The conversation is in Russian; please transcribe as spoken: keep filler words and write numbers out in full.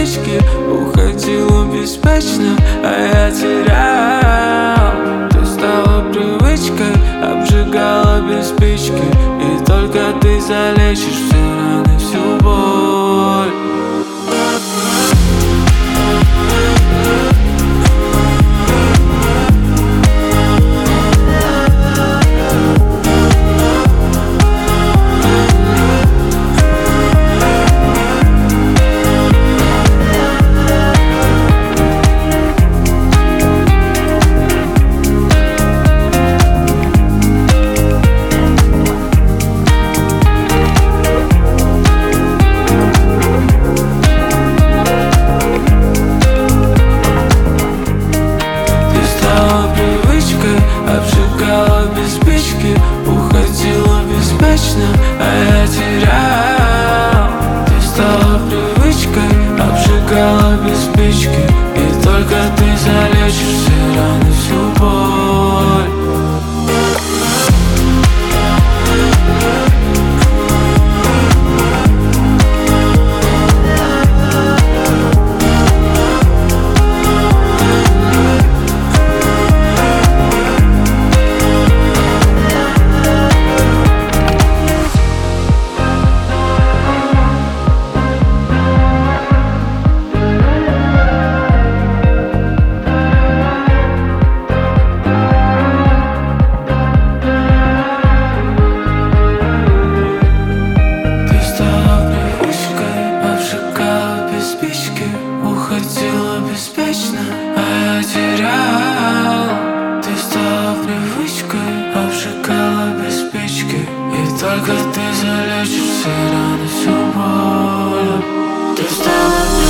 спички, уходила беспечно, а я терял. Ты стала привычкой, обжигала без спички, и только ты залечишь все раны, всю боль. Обжигала без спички, уходила беспечно, а я терял. Ты стала привычкой, обжигала без спички, и только ты залечишь все раны, всю боль. Уходила беспечно, а я терял. Ты стала привычкой, обжигала без спички, и только ты залечишь все раны, всю боль. Ты стала